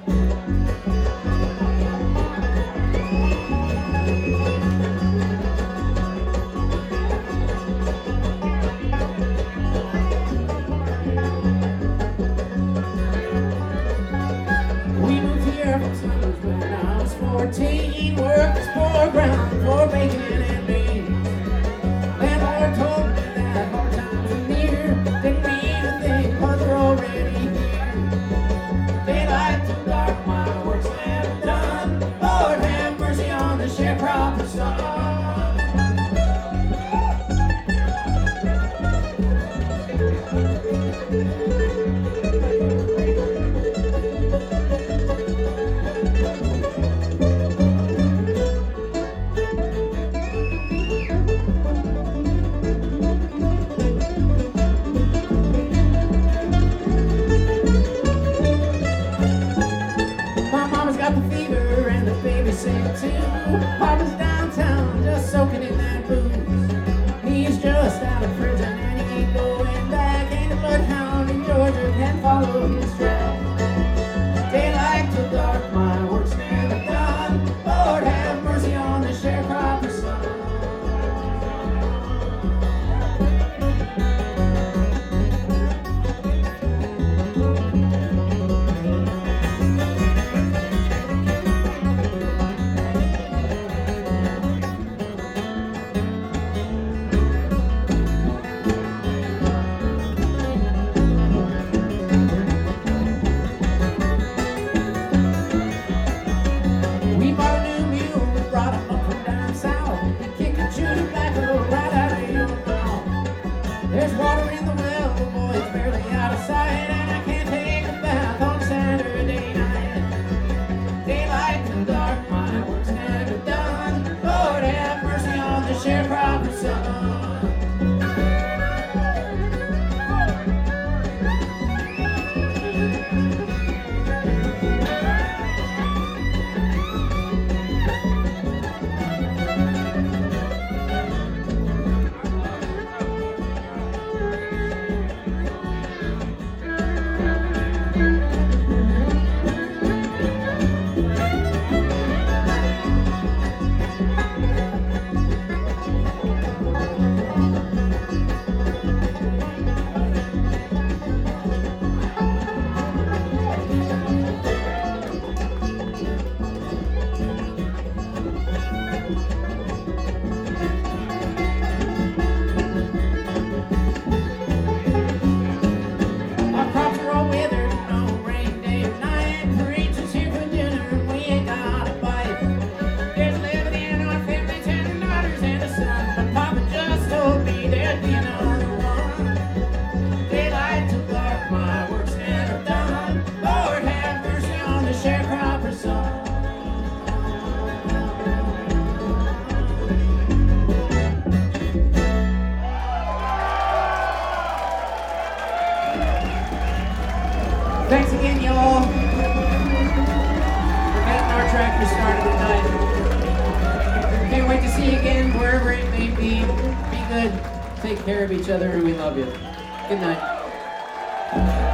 We moved here from Summers when I was 14. Worked as poor ground for bacon and beans. Landlord told me that hard times were near. Didn't mean a thing, 'cause they're already here. Daylight till dark, my work's never done. Lord have mercy on the sharecropper's son. Got the fever and the baby sick too. Papa's downtown just soaking in that booze. He's just out of prison and he ain't going back. Ain't a bloodhound in Georgia can follow his track. Daylight till dark, my work's never done. Lord have mercy on the sharecropper's son. There's water in the well, the boy's barely out of sight, and I can't take a bath on Saturday night. Daylight till dark, my work's never done. Lord have mercy on the sharecropper's son. Thanks again, y'all, for getting our tractor started tonight. Can't wait to see you again, wherever it may be. Be good, take care of each other, and we love you. Good night.